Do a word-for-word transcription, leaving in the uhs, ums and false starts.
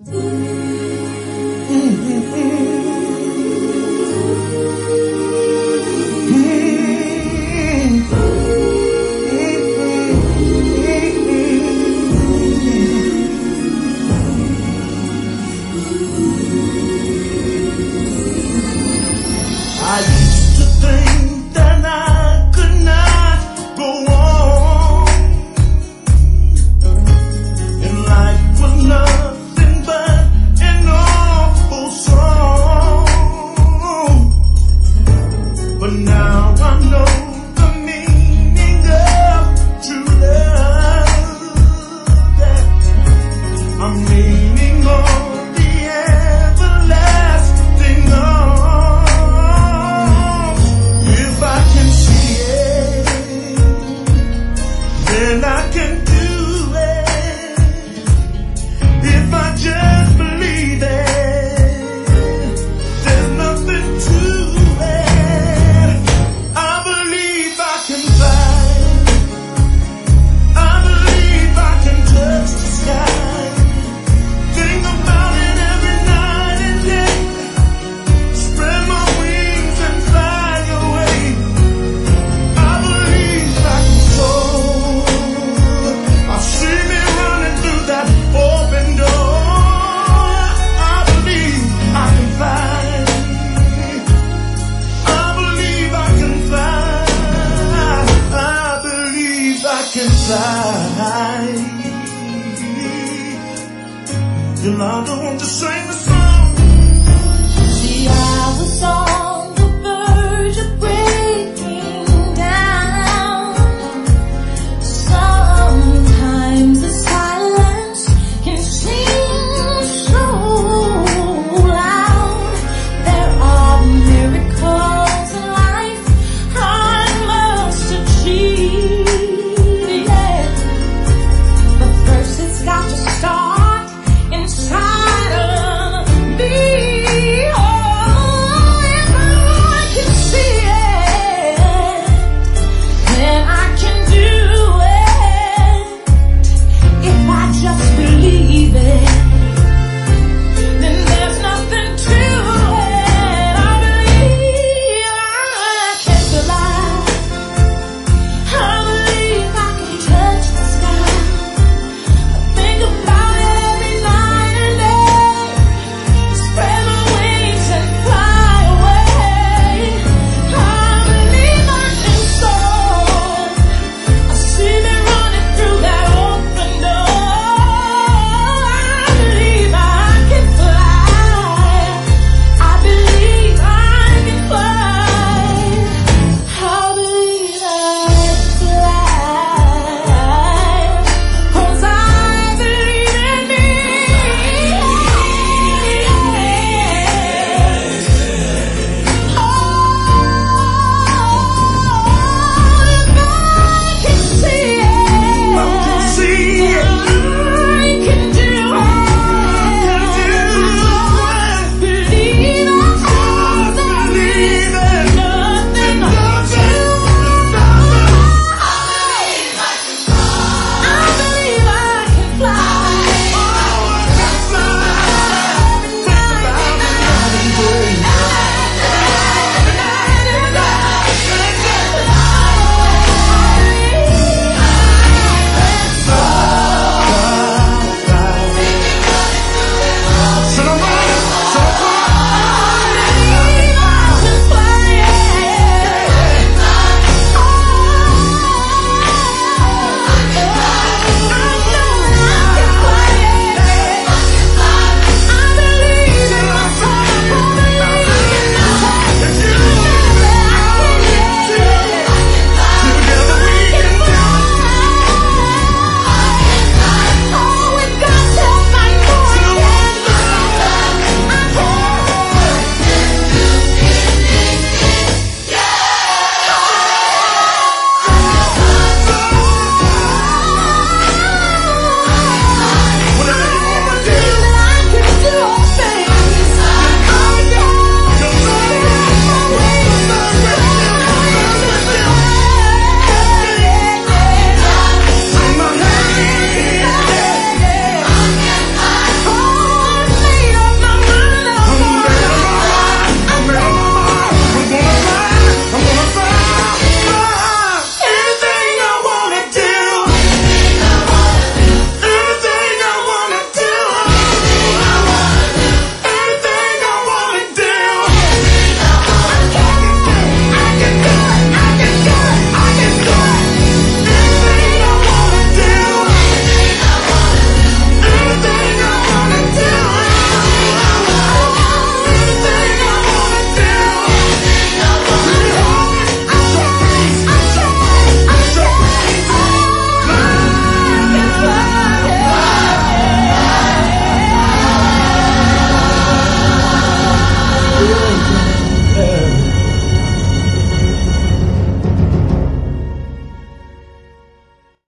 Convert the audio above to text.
I used to think that I could not go on, and life was nothing but an awful song. But now I know the meaning of true love, that I'm leaning on the everlasting love. And I can do it if I just believe it. There's nothing to it. I believe I can fly. I believe I can touch the sky. Think about it every night and day. Spread my wings and fly away. I believe I can soar. See me running through that open door. I believe I can fly. I believe I can fly. I believe I can fly. Yolanda, won't you sing the song? See, I was so